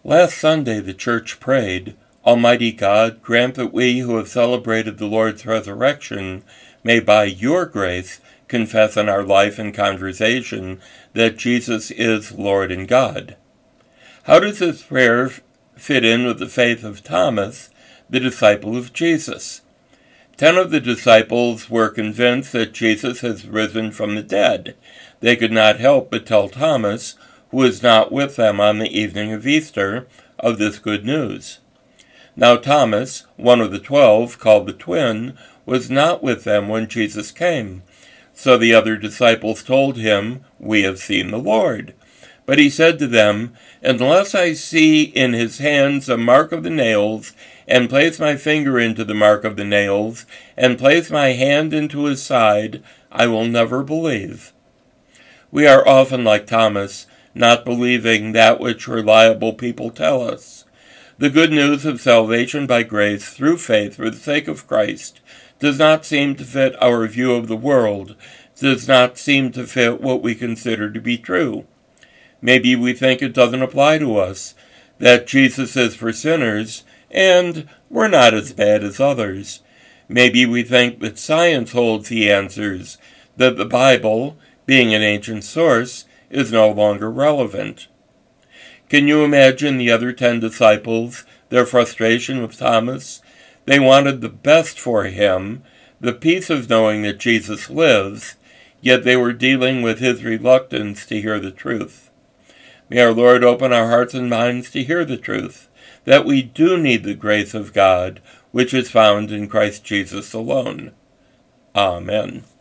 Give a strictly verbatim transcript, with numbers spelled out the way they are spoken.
Last Sunday the Church prayed, "Almighty God, grant that we who have celebrated the Lord's resurrection may by your grace confess in our life and conversation that Jesus is Lord and God." How does this prayer fit in with the faith of Thomas, the disciple of Jesus? Ten of the disciples were convinced that Jesus has risen from the dead. They could not help but tell Thomas, who was not with them on the evening of Easter, of this good news. Now Thomas, one of the twelve, called the twin, was not with them when Jesus came. So the other disciples told him, "We have seen the Lord." But he said to them, "Unless I see in his hands a mark of the nails, and place my finger into the mark of the nails, and place my hand into his side, I will never believe." We are often like Thomas, not believing that which reliable people tell us. The good news of salvation by grace through faith for the sake of Christ does not seem to fit our view of the world, does not seem to fit what we consider to be true. Maybe we think it doesn't apply to us, that Jesus is for sinners, and we're not as bad as others. Maybe we think that science holds the answers, that the Bible, being an ancient source, is no longer relevant. Can you imagine the other ten disciples, their frustration with Thomas? They wanted the best for him, the peace of knowing that Jesus lives, yet they were dealing with his reluctance to hear the truth. May our Lord open our hearts and minds to hear the truth, that we do need the grace of God, which is found in Christ Jesus alone. Amen.